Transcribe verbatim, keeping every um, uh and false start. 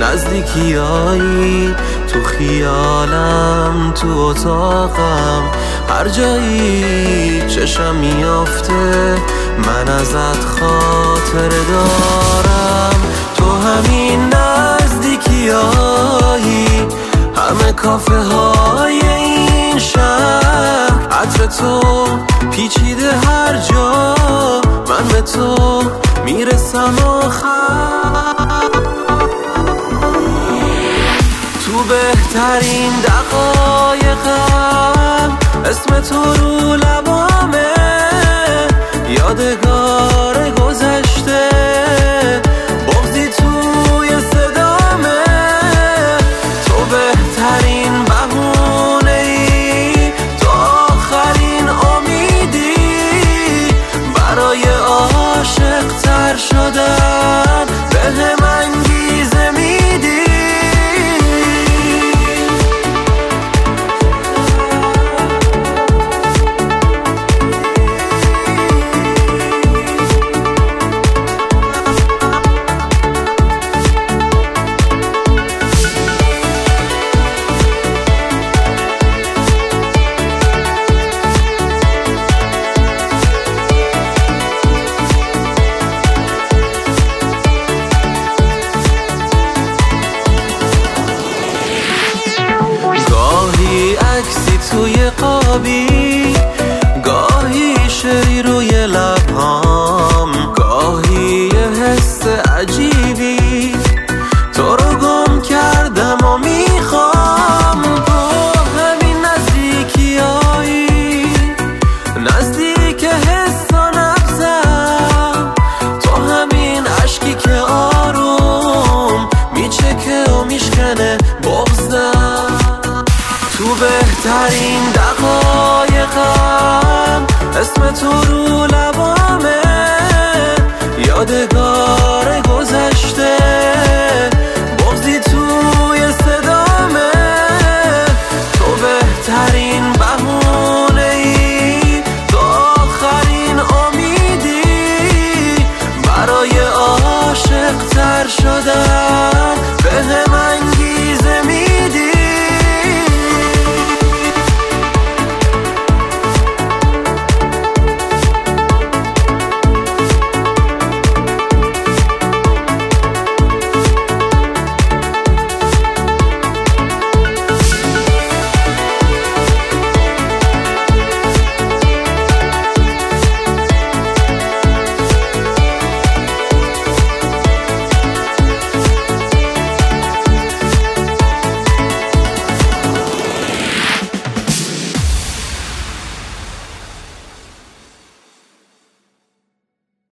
نزدیکیایی تو خیالم، تو اتاقم، هر جایی چشم میافته من ازت خاطر دارم. تو همین نزدیکیایی، همه کافه های این شهر، عطر تو پیچیده هر جا، من به تو میرسم آخر. تو بهترین دقایقم اسم تو رو لبامه، یادگار گذشته بغضی توی صدامه. تو بهترین بهونه ای، تو آخرین امیدی برای عاشق تر شدن، بهم انگیزه میدی. عکسی توی قابی، گاهی شعری روی لبهام، گاهی یه حس عجیبی تو رو گم کردم و میخوام. تو همین نزدیکیایی، نزدیک حس و نبضم، تو همین عشقی که آروم میچکه و میشکنه بغضم. تو بهترین دقایقم اسم تو رو لبامه، یادگار گذشته بغضی توی صدامه. تو بهترین بهونه ای، تو آخرین امیدی برای عاشق تر شدن.